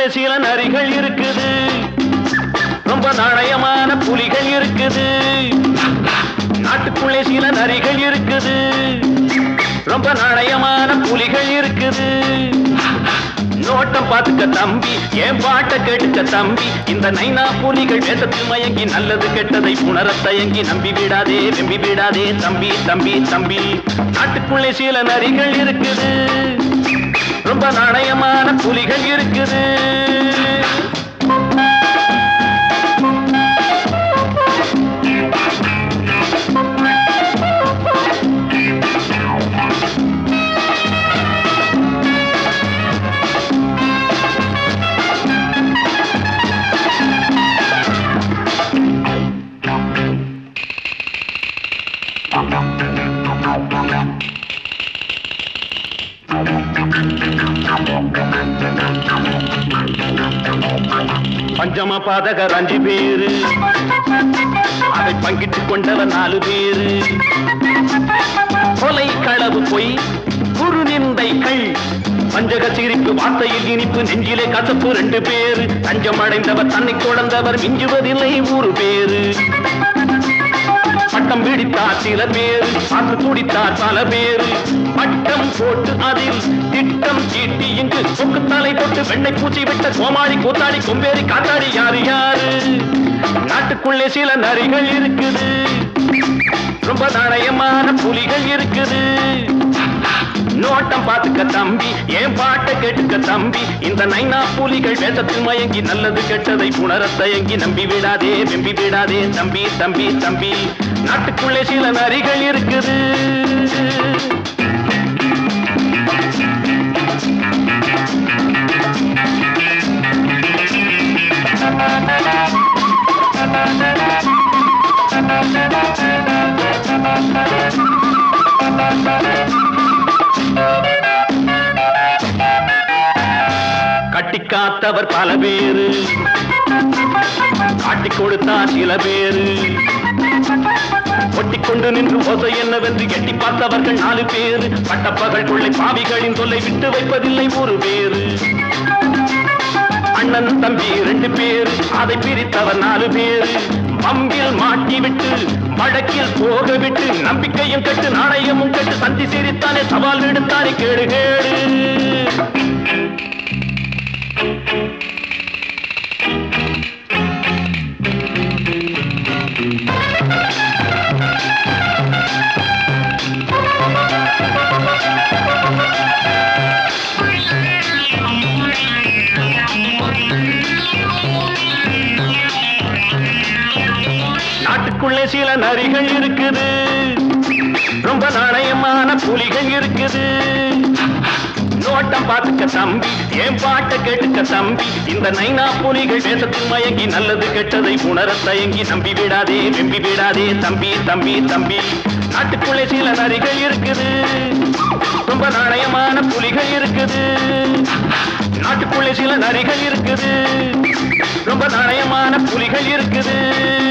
நாட்டுக்குள்ளே சில நரிகள் இருக்குது, ரொம்ப நாணயமான புலிகள் இருக்குது. நாட்டுக்குள்ளே சில நரிகள் இருக்குது, ரொம்ப நாணயமான புலிகள் இருக்குது. நோட்டம் பார்த்துக்க தம்பி, என் பாட்டை கேட்டுக்க தம்பி. இந்த நைனா புலிகள் வேதத்தில் மயங்கி நல்லது கெட்டதை புணர தயங்கி நம்பி விடாதே, வெம்பி விடாதே தம்பி தம்பி தம்பி. நாட்டுக்குள்ளே சில நரிகள் இருக்குது, ரொம்ப நாணயமான புலிகள் இருக்குது. பஞ்சம பாதகர் 5 பேரு, அதை பங்கிட்டுக் கொண்டவர் 4 பேரு. கொலை களவு பொய் குறு நிந்தைகள், பஞ்சக சிரிப்பு வார்த்தையில் இனிப்பு நெஞ்சிலே கசப்பு 2 பேரு. தஞ்சம் அடைந்தவர் தன்னை தொடர்ந்தவர் மிஞ்சுவதில்லை 100 பேரு. பட்டம் பிடித்தார் சில பேரு, பார்த்து துடித்தார் பல பேரு. பட்டம் போட்டு அதில் திட்டம் தீட்டி இங்கு சொக்கு தலை தொட்டு வெண்ணை பூச்சி விட்ட கோமாளி கூத்தாடி கொம்பேறி காத்தாடி யாரு யாரு. நாட்டுக்குள்ளே சில நரிகள் இருக்குது, ரொம்ப நாணயமான புலிகள் இருக்குது. நோட்டம் பார்த்துக்க தம்பி, என் பாட்டை கேட்டுக்க தம்பி. இந்த நைனா புலிகள் வேதத்தில் மயங்கி நல்லது கெட்டதை புணர தயங்கி நம்பி விடாதே, வெம்பி விடாதே தம்பி தம்பி தம்பி. நாட்டுக்குள்ளே சில நரிகள் இருக்குது. கட்டி காத்தவர் பல பேரு, காட்டிக் கொடுத்தார் சில பேரு. ஒட்டிக்கொண்டு நின்று ஓசை என்னவென்று எட்டி பார்த்தவர்கள் 4 பேரு. பட்டப்பகல் கொள்ளை பாவிகளின் தொல்லை விட்டு வைப்பதில்லை 1 பேரு. அண்ணன் தம்பி 2 பேரு, அதை பிரித்தவர் 4 பேரு. பம்பில் மாட்டி விட்டு வழக்கில் போக விட்டு நம்பிக்கையும் கட்டு நாணயமும் கட்டு சந்தி சிரித்தானே சவால் விடுத்தானே கேடு கேடு. நாட்டுக்குள்ளே சில நரிகள் இருக்குது, ரொம்ப நாணயமான புலிகள் இருக்குது. நோட்டம் பார்த்துக்க தம்பி, என் பாட்டை கேட்டுக்க தம்பி. இந்த நைனா புலிகள் வேதத்தில் மயங்கி நல்லது கெட்டதை புணர தயங்கி நம்பி விடாதே, வெம்பி விடாதே தம்பி தம்பி தம்பி. நாட்டுக்குள்ளே சில நரிகள் இருக்குது, ரொம்ப நாணயமான புலிகள் இருக்குது. நாட்டுக்குள்ளே சில நரிகள் இருக்குது, ரொம்ப நாணயமான புலிகள் இருக்குது.